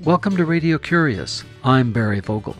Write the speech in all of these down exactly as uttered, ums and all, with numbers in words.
Welcome to Radio Curious. I'm Barry Vogel.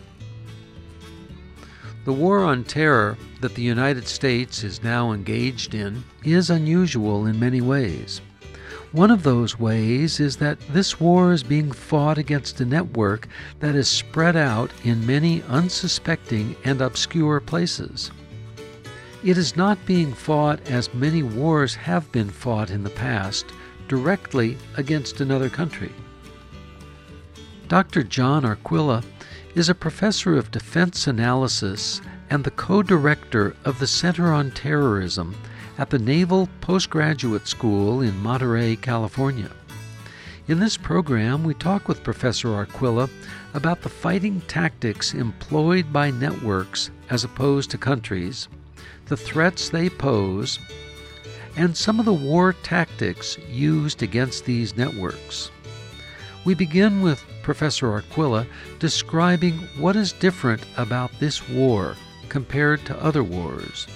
The war on terror that the United States is now engaged in is unusual in many ways. One of those ways is that this war is being fought against a network that is spread out in many unsuspecting and obscure places. It is not being fought, as many wars have been fought in the past, directly against another country. Doctor John Arquilla is a professor of defense analysis and the co-director of the Center on Terrorism at the Naval Postgraduate School in Monterey, California. In this program, we talk with Professor Arquilla about the fighting tactics employed by networks as opposed to countries, the threats they pose, and some of the war tactics used against these networks. We begin with Professor Arquilla describing what is different about this war compared to other wars.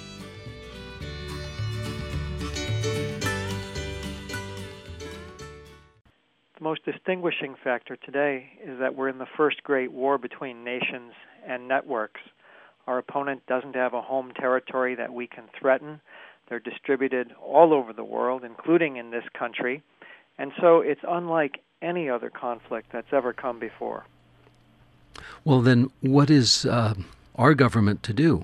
The most distinguishing factor today is that we're in the first great war between nations and networks. Our opponent doesn't have a home territory that we can threaten. They're distributed all over the world, including in this country. And so it's unlike any other conflict that's ever come before. Well, then, what is uh, our government to do?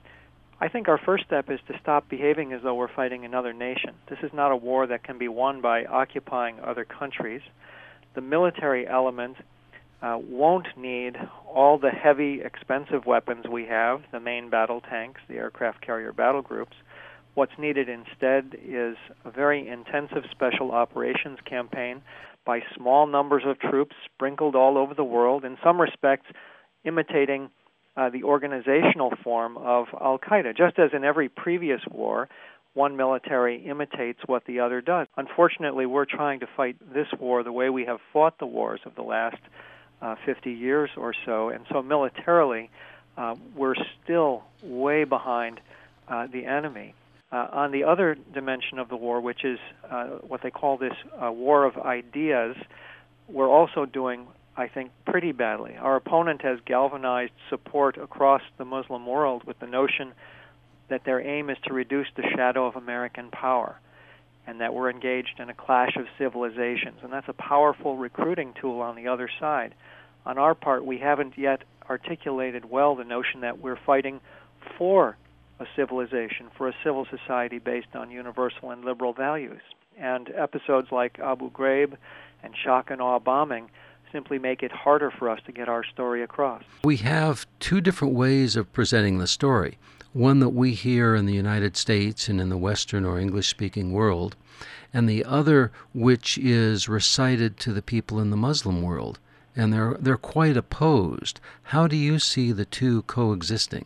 I think our first step is to stop behaving as though we're fighting another nation. This is not a war that can be won by occupying other countries. The military element uh, won't need all the heavy, expensive weapons we have, the main battle tanks, the aircraft carrier battle groups. What's needed instead is a very intensive special operations campaign by small numbers of troops sprinkled all over the world, in some respects imitating uh, the organizational form of Al-Qaeda. Just as in every previous war, one military imitates what the other does. Unfortunately, we're trying to fight this war the way we have fought the wars of the last uh, fifty years or so, and so militarily, uh, we're still way behind uh, the enemy. Uh, on the other dimension of the war, which is uh, what they call this uh, war of ideas, we're also doing, I think, pretty badly. Our opponent has galvanized support across the Muslim world with the notion that their aim is to reduce the shadow of American power and that we're engaged in a clash of civilizations. And that's a powerful recruiting tool on the other side. On our part, we haven't yet articulated well the notion that we're fighting for a civilization, for a civil society based on universal and liberal values. And episodes like Abu Ghraib and shock and awe bombing simply make it harder for us to get our story across. We have two different ways of presenting the story. One that we hear in the United States and in the Western or English-speaking world, and the other which is recited to the people in the Muslim world. And they're they're quite opposed. How do you see the two coexisting?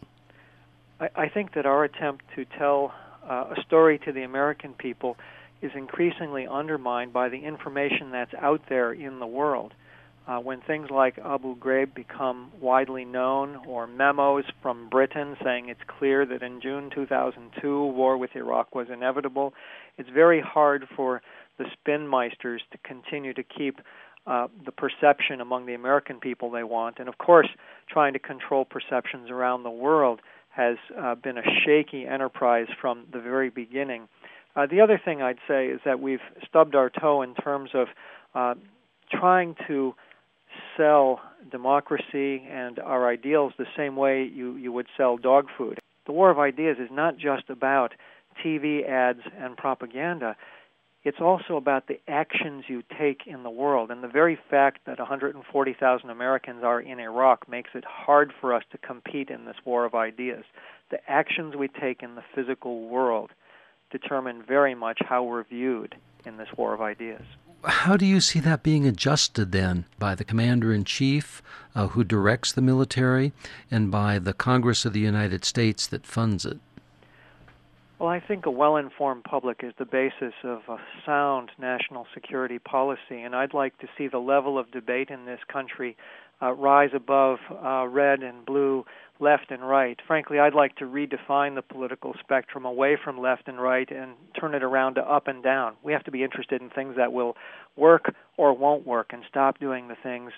I think that our attempt to tell uh, a story to the American people is increasingly undermined by the information that's out there in the world. Uh, when things like Abu Ghraib become widely known, or memos from Britain saying it's clear that in June two thousand two war with Iraq was inevitable, it's very hard for the spinmeisters to continue to keep uh, the perception among the American people they want. And of course, trying to control perceptions around the world has uh, been a shaky enterprise from the very beginning. Uh, the other thing I'd say is that we've stubbed our toe in terms of uh, trying to sell democracy and our ideals the same way you, you would sell dog food. The war of ideas is not just about T V ads and propaganda. It's also about the actions you take in the world. And the very fact that one hundred forty thousand Americans are in Iraq makes it hard for us to compete in this war of ideas. The actions we take in the physical world determine very much how we're viewed in this war of ideas. How do you see that being adjusted then by the Commander-in-Chief uh, who directs the military and by the Congress of the United States that funds it? Well, I think a well-informed public is the basis of a sound national security policy, and I'd like to see the level of debate in this country uh, rise above uh, red and blue, left and right. Frankly, I'd like to redefine the political spectrum away from left and right and turn it around to up and down. We have to be interested in things that will work or won't work and stop doing the things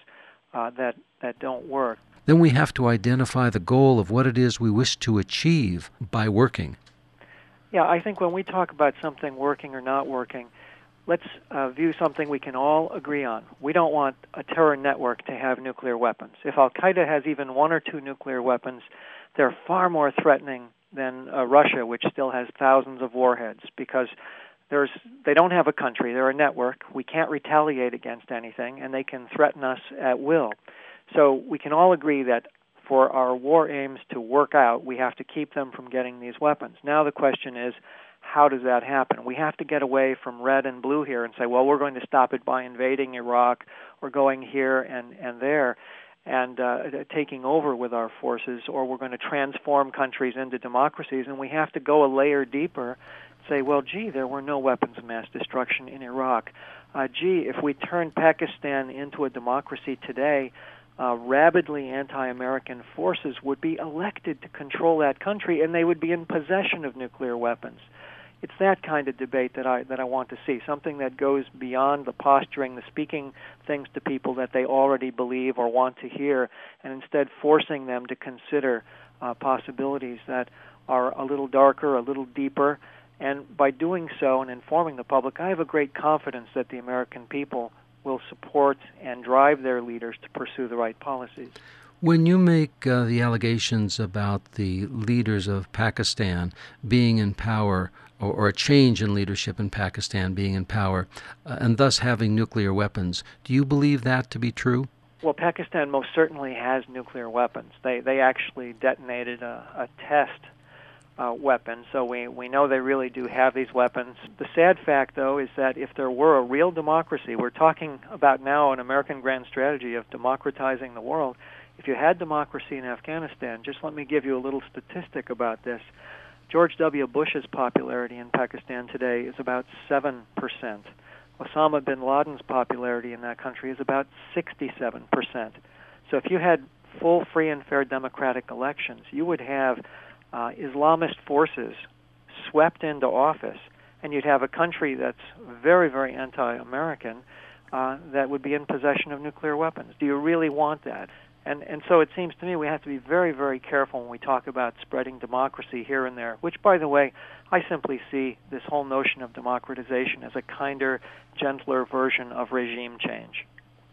uh, that, that don't work. Then we have to identify the goal of what it is we wish to achieve by working. Yeah, I think when we talk about something working or not working, let's uh, view something we can all agree on. We don't want a terror network to have nuclear weapons. If Al-Qaeda has even one or two nuclear weapons, they're far more threatening than uh, Russia, which still has thousands of warheads, because there's they don't have a country. They're a network. We can't retaliate against anything, and they can threaten us at will. So we can all agree that for our war aims to work out, we have to keep them from getting these weapons. Now the question is, how does that happen? We have to get away from red and blue here and say, well, we're going to stop it by invading Iraq or going here and, and there and uh, taking over with our forces, or we're going to transform countries into democracies, and we have to go a layer deeper, say, well, gee, there were no weapons of mass destruction in Iraq. Uh, gee, if we turn Pakistan into a democracy today, uh, rabidly anti-American forces would be elected to control that country, and they would be in possession of nuclear weapons. It's that kind of debate that I that I want to see, something that goes beyond the posturing, the speaking things to people that they already believe or want to hear, and instead forcing them to consider uh, possibilities that are a little darker, a little deeper. And by doing so and informing the public, I have a great confidence that the American people will support and drive their leaders to pursue the right policies. When you make uh, the allegations about the leaders of Pakistan being in power, or, or a change in leadership in Pakistan being in power, uh, and thus having nuclear weapons, do you believe that to be true? Well, Pakistan most certainly has nuclear weapons. They they actually detonated a, a test uh, weapon, so we, we know they really do have these weapons. The sad fact, though, is that if there were a real democracy, we're talking about now an American grand strategy of democratizing the world. If you had democracy in Afghanistan, just let me give you a little statistic about this. George W. Bush's popularity in Pakistan today is about seven percent. Osama bin Laden's popularity in that country is about sixty-seven percent. So if you had full, free, and fair democratic elections, you would have uh, Islamist forces swept into office, and you'd have a country that's very, very anti-American uh, that would be in possession of nuclear weapons. Do you really want that? And and so it seems to me we have to be very, very careful when we talk about spreading democracy here and there, which, by the way, I simply see this whole notion of democratization as a kinder, gentler version of regime change.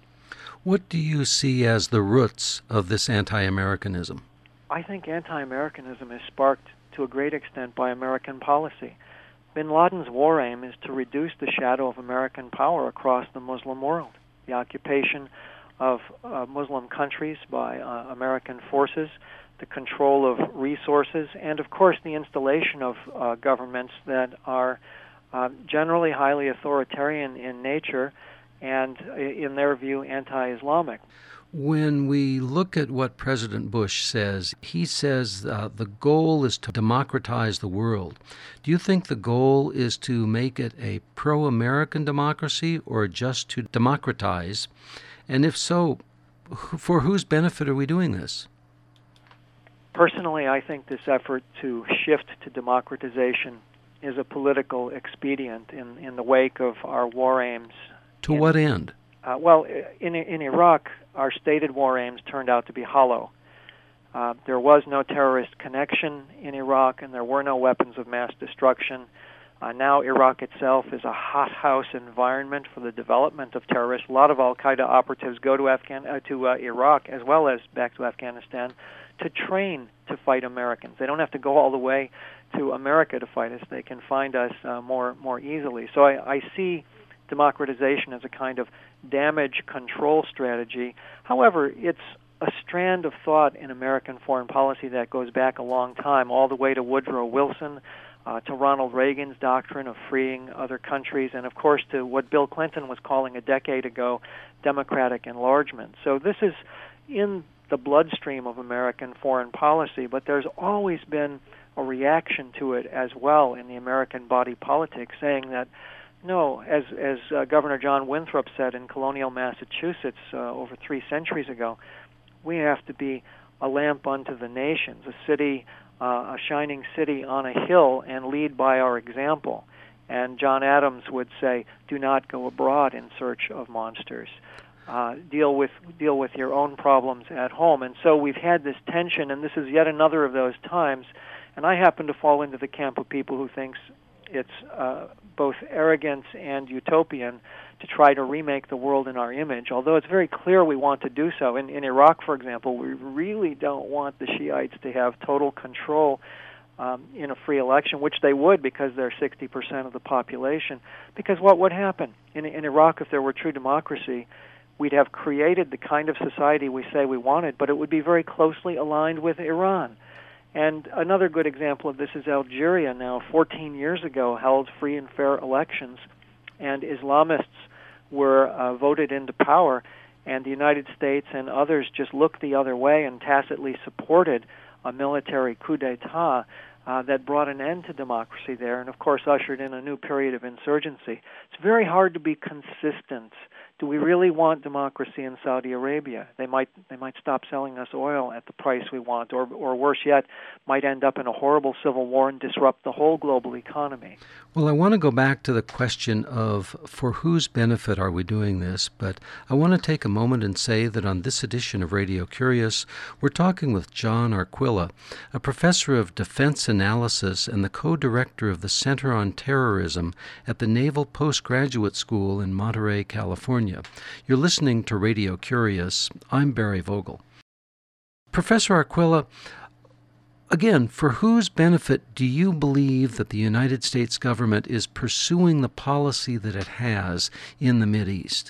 What do you see as the roots of this anti-Americanism? I think anti-Americanism is sparked to a great extent by American policy. Bin Laden's war aim is to reduce the shadow of American power across the Muslim world. The occupation of uh, Muslim countries by uh, American forces, the control of resources, and of course the installation of uh, governments that are uh, generally highly authoritarian in nature and, in their view, anti-Islamic. When we look at what President Bush says, he says uh, the goal is to democratize the world. Do you think the goal is to make it a pro-American democracy or just to democratize? And if so, for whose benefit are we doing this? Personally, I think this effort to shift to democratization is a political expedient in, in the wake of our war aims. To in, what end? Uh, well, in, in Iraq, our stated war aims turned out to be hollow. Uh, there was no terrorist connection in Iraq, and there were no weapons of mass destruction. Uh, now Iraq itself is a hothouse environment for the development of terrorists. A lot of al-Qaeda operatives go to Afghan uh, to uh, Iraq as well as back to Afghanistan to train to fight Americans. They don't have to go all the way to America to fight us. They can find us uh, more more easily. So I, I see democratization as a kind of damage control strategy. However, it's a strand of thought in American foreign policy that goes back a long time, all the way to Woodrow Wilson, Uh, to Ronald Reagan's doctrine of freeing other countries, and of course to what Bill Clinton was calling a decade ago democratic enlargement. So this is in the bloodstream of American foreign policy, but there's always been a reaction to it as well in the American body politic, saying that, no, as, as uh, Governor John Winthrop said in colonial Massachusetts uh, over three centuries ago, we have to be a lamp unto the nations, a city Uh, a shining city on a hill, and lead by our example. And John Adams would say, do not go abroad in search of monsters. uh, deal with deal with your own problems at home. And so we've had this tension, and this is yet another of those times. And I happen to fall into the camp of people who thinks it's uh, both arrogant and utopian to try to remake the world in our image, although it's very clear we want to do so. In, in Iraq, for example, we really don't want the Shiites to have total control um, in a free election, which they would because they're sixty percent of the population. Because what would happen? In, in Iraq, if there were true democracy, we'd have created the kind of society we say we wanted, but it would be very closely aligned with Iran. And another good example of this is Algeria now, fourteen years ago, held free and fair elections, and Islamists were uh, voted into power, and the United States and others just looked the other way and tacitly supported a military coup d'etat uh, that brought an end to democracy there and, of course, ushered in a new period of insurgency. It's very hard to be consistent. Do we really want democracy in Saudi Arabia? They might they might stop selling us oil at the price we want, or or worse yet, might end up in a horrible civil war and disrupt the whole global economy. Well, I want to go back to the question of for whose benefit are we doing this, but I want to take a moment and say that on this edition of Radio Curious, we're talking with John Arquilla, a professor of defense analysis and the co-director of the Center on Terrorism at the Naval Postgraduate School in Monterey, California. You're listening to Radio Curious. I'm Barry Vogel. Professor Arquilla, again, for whose benefit do you believe that the United States government is pursuing the policy that it has in the Mideast?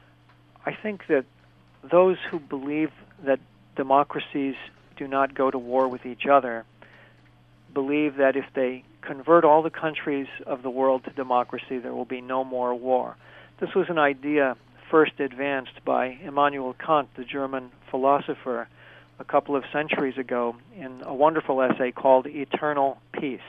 I think that those who believe that democracies do not go to war with each other believe that if they convert all the countries of the world to democracy, there will be no more war. This was an idea first advanced by Immanuel Kant, the German philosopher, a couple of centuries ago in a wonderful essay called Eternal Peace.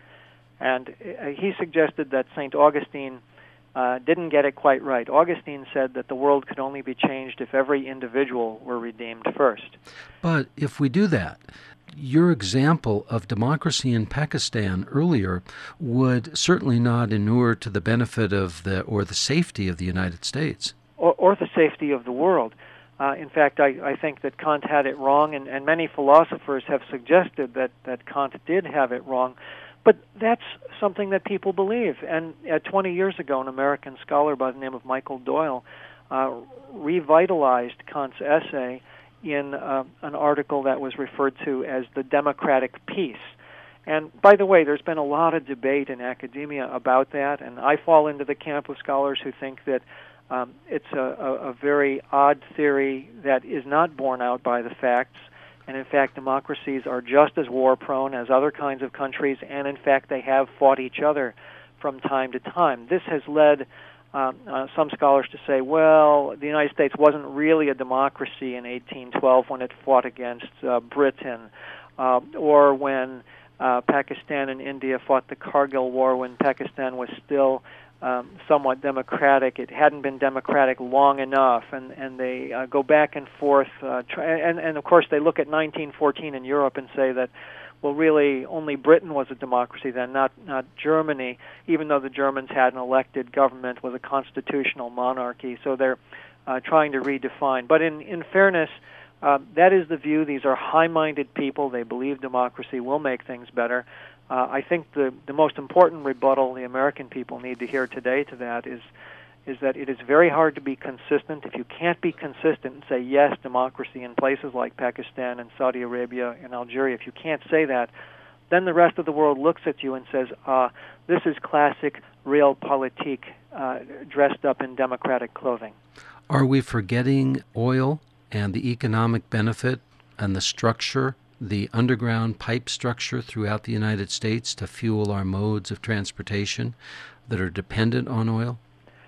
And he suggested that Saint Augustine uh, didn't get it quite right. Augustine said that the world could only be changed if every individual were redeemed first. But if we do that, your example of democracy in Pakistan earlier would certainly not inure to the benefit of the or the safety of the United States. Or, or the safety of the world. Uh, in fact, I, I think that Kant had it wrong, and, and many philosophers have suggested that, that Kant did have it wrong. But that's something that people believe. And uh, twenty years ago, an American scholar by the name of Michael Doyle uh, revitalized Kant's essay in uh, an article that was referred to as the democratic peace. And by the way, there's been a lot of debate in academia about that, and I fall into the camp of scholars who think that um, it's a, a, a very odd theory that is not borne out by the facts. And in fact, democracies are just as war-prone as other kinds of countries, and in fact, they have fought each other from time to time. This has led um, uh, some scholars to say, well, the United States wasn't really a democracy in eighteen twelve when it fought against uh, Britain, uh, or when uh, Pakistan and India fought the Kargil War when Pakistan was still Um, somewhat democratic. It hadn't been democratic long enough, and and they uh, go back and forth. Uh, try, and and of course they look at nineteen fourteen in Europe and say that, well, really only Britain was a democracy then, not not Germany. Even though the Germans had an elected government with a constitutional monarchy, so they're uh, trying to redefine. But in in fairness, uh, that is the view. These are high-minded people. They believe democracy will make things better. Uh, I think the, the most important rebuttal the American people need to hear today to that is is that it is very hard to be consistent. If you can't be consistent and say, yes, democracy in places like Pakistan and Saudi Arabia and Algeria, if you can't say that, then the rest of the world looks at you and says, uh, this is classic realpolitik uh, dressed up in democratic clothing. Are we forgetting oil and the economic benefit and the structure, the underground pipe structure throughout the United States to fuel our modes of transportation that are dependent on oil?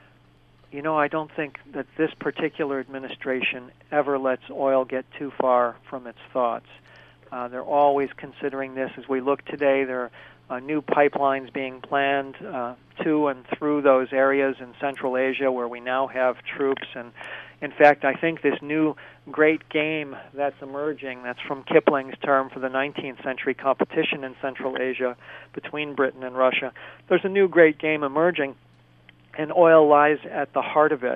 You know, I don't think that this particular administration ever lets oil get too far from its thoughts. Uh, they're always considering this. As we look today, there are uh, new pipelines being planned uh, to and through those areas in Central Asia where we now have troops. And in fact, I think this new great game that's emerging, that's from Kipling's term for the nineteenth century competition in Central Asia between Britain and Russia, there's a new great game emerging, and oil lies at the heart of it.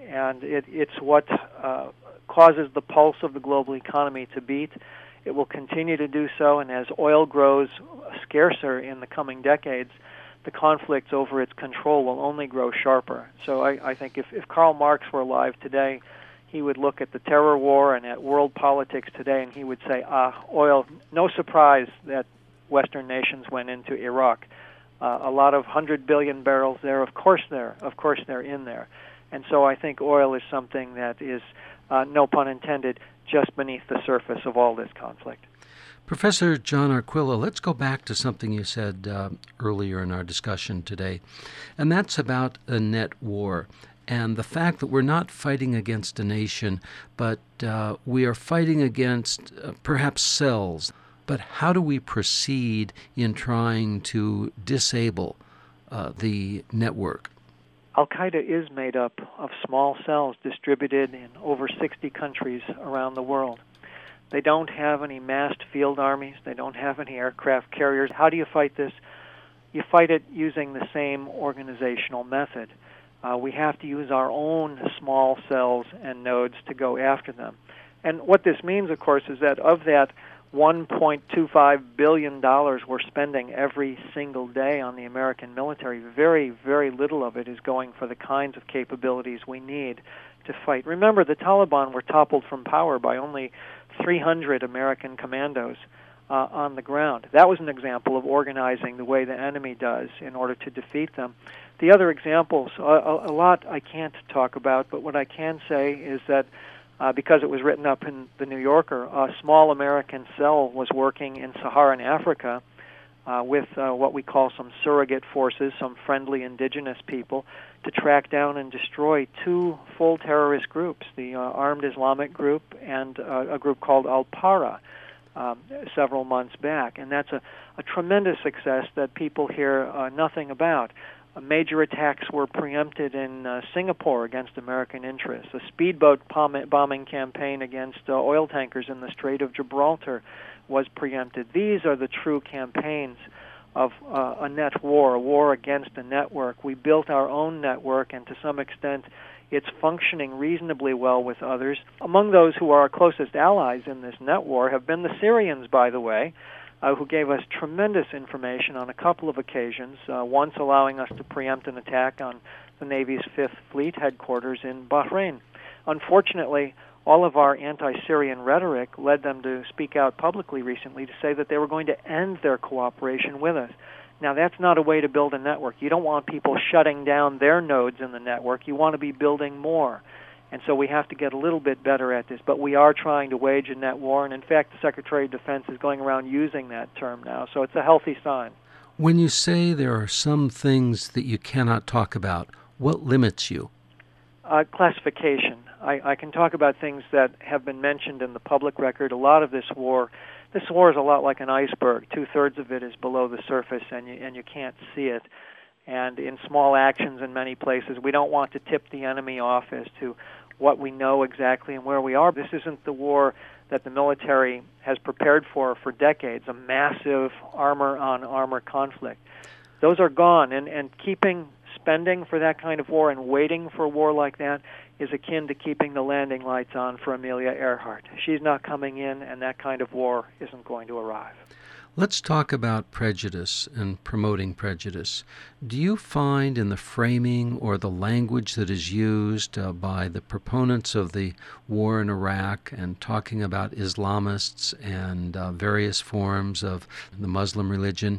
and it, it's what uh, causes the pulse of the global economy to beat. It will continue to do so, and as oil grows scarcer in the coming decades, the conflicts over its control will only grow sharper. So I, I think if, if Karl Marx were alive today, he would look at the terror war and at world politics today, and he would say, ah, oil, no surprise that Western nations went into Iraq. Uh, a lot of one hundred billion barrels there, of course they're, of course they're in there. And so I think oil is something that is, uh, no pun intended, just beneath the surface of all this conflict. Professor John Arquilla, let's go back to something you said uh, earlier in our discussion today, and that's about a net war and the fact that we're not fighting against a nation, but uh, we are fighting against uh, perhaps cells. But how do we proceed in trying to disable uh, the network? Al-Qaeda is made up of small cells distributed in over sixty countries around the world. They don't have any massed field armies. They don't have any aircraft carriers. How do you fight this? You fight it using the same organizational method. Uh, we have to use our own small cells and nodes to go after them. And what this means, of course, is that of that one point two five billion dollars we're spending every single day on the American military, very, very little of it is going for the kinds of capabilities we need to fight. Remember, the Taliban were toppled from power by only three hundred American commandos uh, on the ground. That was an example of organizing the way the enemy does in order to defeat them. The other examples, a, a, a lot I can't talk about, but what I can say is that Uh, because it was written up in the New Yorker, a small American cell was working in Saharan Africa uh, with uh, what we call some surrogate forces, some friendly indigenous people, to track down and destroy two full terrorist groups, the uh, Armed Islamic Group and uh, a group called Al-Para, um, several months back. And that's a, a tremendous success that people hear uh, nothing about. Major attacks were preempted in uh, Singapore against American interests. A speedboat bomb- bombing campaign against uh, oil tankers in the Strait of Gibraltar was preempted. These are the true campaigns of uh, a net war, a war against a network. We built our own network, and to some extent it's functioning reasonably well with others. Among those who are our closest allies in this net war have been the Syrians, by the way, Uh, who gave us tremendous information on a couple of occasions, uh, once allowing us to preempt an attack on the Navy's Fifth Fleet headquarters in Bahrain. Unfortunately, all of our anti-Syrian rhetoric led them to speak out publicly recently to say that they were going to end their cooperation with us. Now, that's not a way to build a network. You don't want people shutting down their nodes in the network. You want to be building more. And so we have to get a little bit better at this. But we are trying to wage a net war, and in fact, the Secretary of Defense is going around using that term now. So it's a healthy sign. When you say there are some things that you cannot talk about, what limits you? Uh, classification. I, I can talk about things that have been mentioned in the public record. A lot of this war, this war is a lot like an iceberg. Two-thirds of it is below the surface, and you, and you can't see it. And in small actions in many places, we don't want to tip the enemy off as to what we know exactly and where we are. This isn't the war that the military has prepared for for decades, a massive armor-on-armor conflict. Those are gone, and, and keeping spending for that kind of war and waiting for a war like that is akin to keeping the landing lights on for Amelia Earhart. She's not coming in, and that kind of war isn't going to arrive. Let's talk about prejudice and promoting prejudice. Do you find in the framing or the language that is used uh, by the proponents of the war in Iraq and talking about Islamists and uh, various forms of the Muslim religion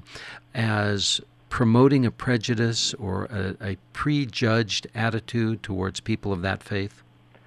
as promoting a prejudice or a, a prejudged attitude towards people of that faith?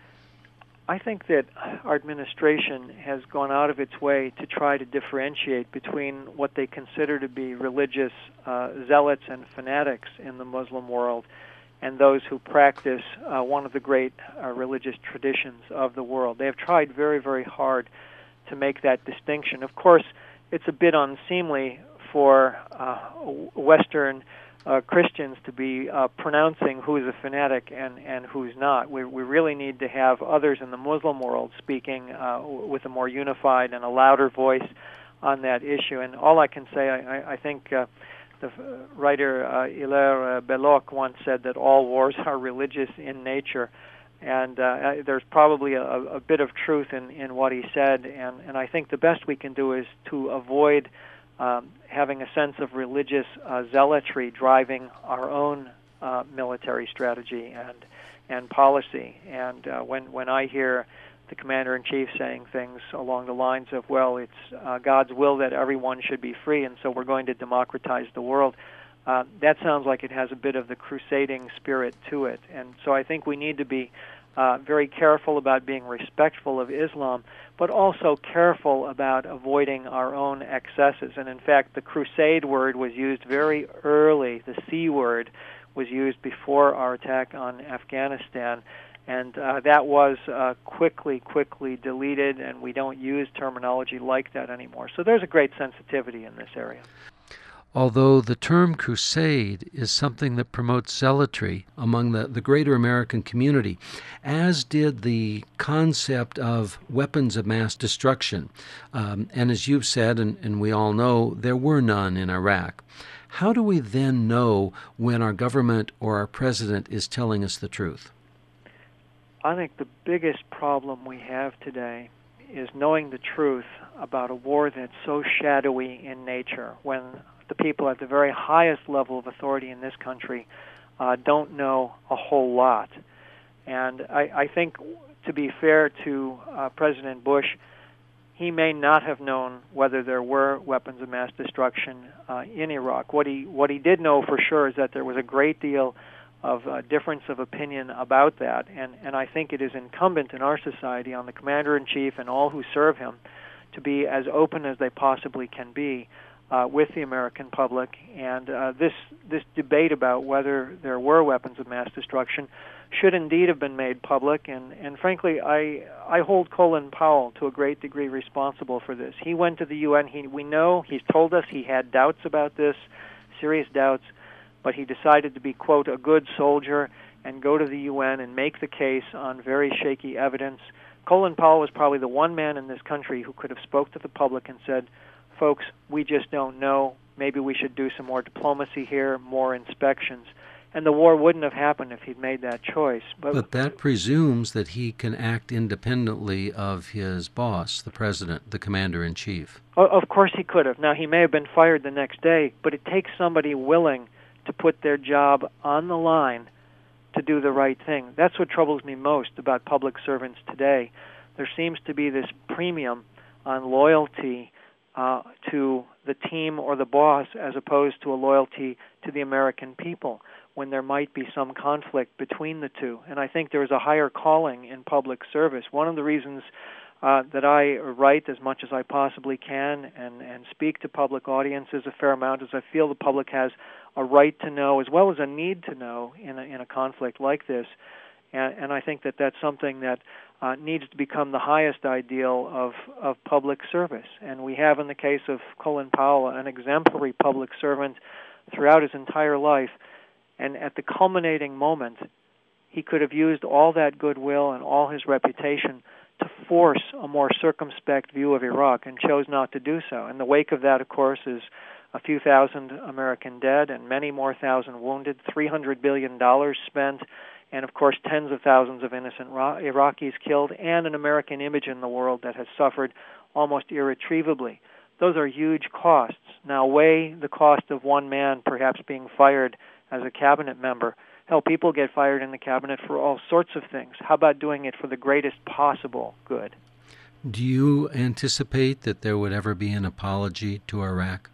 I think that our administration has gone out of its way to try to differentiate between what they consider to be religious uh, zealots and fanatics in the Muslim world and those who practice uh, one of the great uh, religious traditions of the world. They have tried very, very hard to make that distinction. Of course, it's a bit unseemly for uh, Western Uh, Christians to be uh, pronouncing who's a fanatic and, and who's not. We, we really need to have others in the Muslim world speaking uh, with a more unified and a louder voice on that issue. And all I can say, I, I think uh, the writer uh, Hilaire uh, Belloc once said that all wars are religious in nature. And uh, there's probably a, a bit of truth in, in what he said, and, and I think the best we can do is to avoid um, having a sense of religious uh, zealotry driving our own uh, military strategy and and policy. And uh, when when I hear the Commander-in-Chief saying things along the lines of, well, it's uh, God's will that everyone should be free, and so we're going to democratize the world, uh, that sounds like it has a bit of the crusading spirit to it. And so I think we need to be uh, very careful about being respectful of Islam, but also careful about avoiding our own excesses. And in fact, the crusade word was used very early. The C word was used before our attack on Afghanistan. And uh, that was uh, quickly, quickly deleted, and we don't use terminology like that anymore. So there's a great sensitivity in this area. Although the term crusade is something that promotes zealotry among the, the greater American community, as did the concept of weapons of mass destruction. Um, and as you've said, and, and we all know, there were none in Iraq. How do we then know when our government or our president is telling us the truth? I think the biggest problem we have today is knowing the truth about a war that's so shadowy in nature, when the people at the very highest level of authority in this country uh, don't know a whole lot. And I, I think, to be fair to uh, President Bush, he may not have known whether there were weapons of mass destruction uh, in Iraq. What he what he did know for sure is that there was a great deal of uh, difference of opinion about that, and, and I think it is incumbent in our society on the Commander-in-Chief and all who serve him to be as open as they possibly can be uh, with the American public. And uh, this this debate about whether there were weapons of mass destruction should indeed have been made public, and, and frankly, I I hold Colin Powell to a great degree responsible for this. He went to the U N. He, we know, he's told us he had doubts about this, serious doubts, but he decided to be, quote, a good soldier and go to the U N and make the case on very shaky evidence. Colin Powell was probably the one man in this country who could have spoke to the public and said, folks, we just don't know. Maybe we should do some more diplomacy here, more inspections. And the war wouldn't have happened if he'd made that choice. But, but that presumes that he can act independently of his boss, the president, the commander-in-chief. Of course he could have. Now, he may have been fired the next day, but it takes somebody willing to put their job on the line to do the right thing. That's what troubles me most about public servants today. There seems to be this premium on loyalty uh, to the team or the boss as opposed to a loyalty to the American people, when there might be some conflict between the two. And I think there is a higher calling in public service. One of the reasons uh, that I write as much as I possibly can and, and speak to public audiences a fair amount is I feel the public has a right to know as well as a need to know in a, in a conflict like this. And, and I think that that's something that uh, needs to become the highest ideal of, of public service. And we have, in the case of Colin Powell, an exemplary public servant throughout his entire life. And at the culminating moment, he could have used all that goodwill and all his reputation to force a more circumspect view of Iraq, and chose not to do so. In the wake of that, of course, is a few thousand American dead and many more thousand wounded, three hundred billion dollars spent, and of course tens of thousands of innocent Iraqis killed, and an American image in the world that has suffered almost irretrievably. Those are huge costs. Now weigh the cost of one man perhaps being fired as a cabinet member. Hell, people get fired in the cabinet for all sorts of things. How about doing it for the greatest possible good? Do you anticipate that there would ever be an apology to Iraq?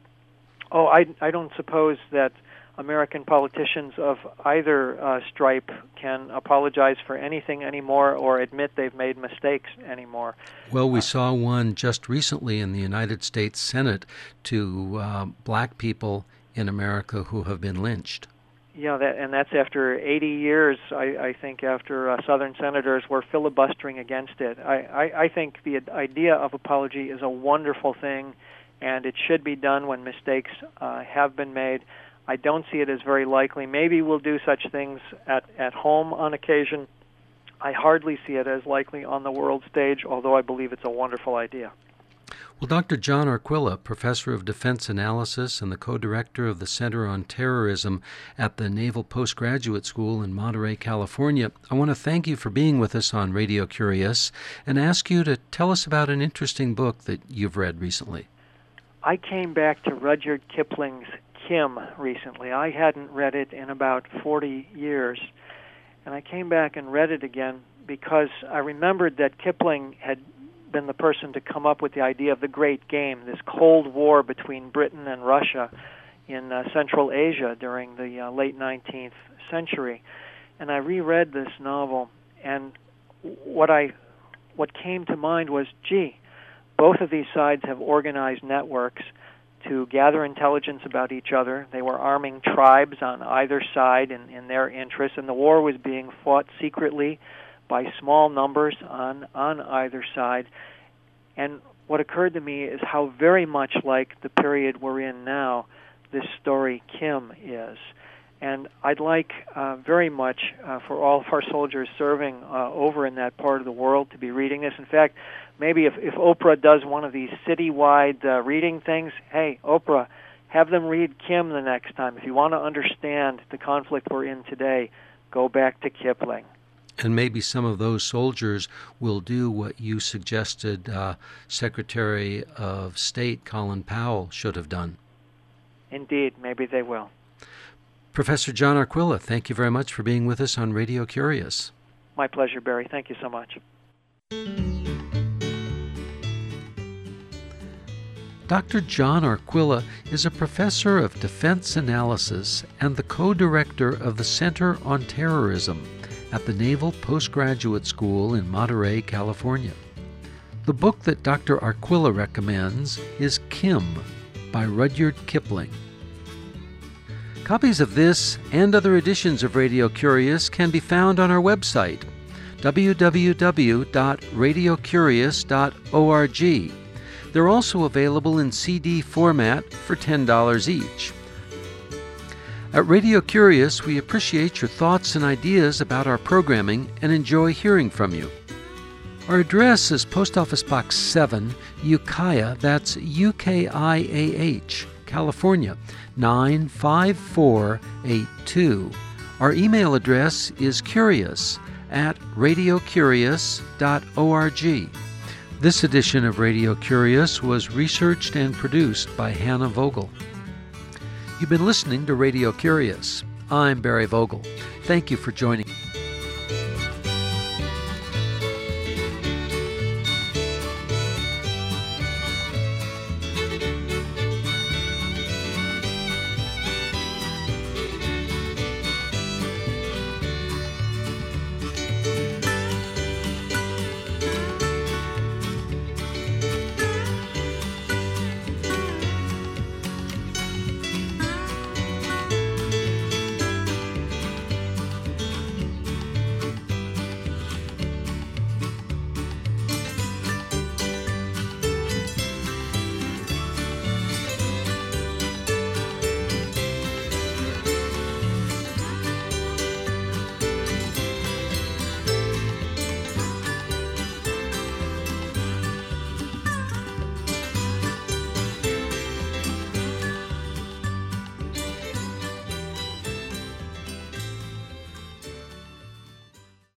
Oh, I, I don't suppose that American politicians of either uh, stripe can apologize for anything anymore or admit they've made mistakes anymore. Well, we uh, saw one just recently in the United States Senate to uh, black people in America who have been lynched. Yeah, that, and that's after eighty years, I, I think, after uh, Southern senators were filibustering against it. I, I, I think the idea of apology is a wonderful thing, and it should be done when mistakes uh, have been made. I don't see it as very likely. Maybe we'll do such things at, at home on occasion. I hardly see it as likely on the world stage, although I believe it's a wonderful idea. Well, Doctor John Arquilla, Professor of Defense Analysis and the co-director of the Center on Terrorism at the Naval Postgraduate School in Monterey, California, I want to thank you for being with us on Radio Curious and ask you to tell us about an interesting book that you've read recently. I came back to Rudyard Kipling's Kim recently. I hadn't read it in about forty years, and I came back and read it again because I remembered that Kipling had been the person to come up with the idea of the Great Game, this Cold War between Britain and Russia in uh, Central Asia during the uh, late nineteenth century. And I reread this novel, and what I what came to mind was, gee, both of these sides have organized networks to gather intelligence about each other. They were arming tribes on either side in, in their interests, and the war was being fought secretly by small numbers on, on either side. And what occurred to me is how very much like the period we're in now this story Kim is. And I'd like uh, very much uh, for all of our soldiers serving uh, over in that part of the world to be reading this. In fact, maybe if, if Oprah does one of these citywide uh, reading things, hey, Oprah, have them read Kim the next time. If you want to understand the conflict we're in today, go back to Kipling. And maybe some of those soldiers will do what you suggested uh, Secretary of State Colin Powell should have done. Indeed, maybe they will. Professor John Arquilla, thank you very much for being with us on Radio Curious. My pleasure, Barry. Thank you so much. Doctor John Arquilla is a professor of defense analysis and the co-director of the Center on Terrorism at the Naval Postgraduate School in Monterey, California. The book that Doctor Arquilla recommends is Kim by Rudyard Kipling. Copies of this and other editions of Radio Curious can be found on our website, w w w dot radio curious dot org. They're also available in C D format for ten dollars each. At Radio Curious, we appreciate your thoughts and ideas about our programming and enjoy hearing from you. Our address is Post Office Box seven, Ukiah, that's U K I A H, California, nine five four eight two. Our email address is curious at radio curious dot org. This edition of Radio Curious was researched and produced by Hannah Vogel. You've been listening to Radio Curious. I'm Barry Vogel. Thank you for joining.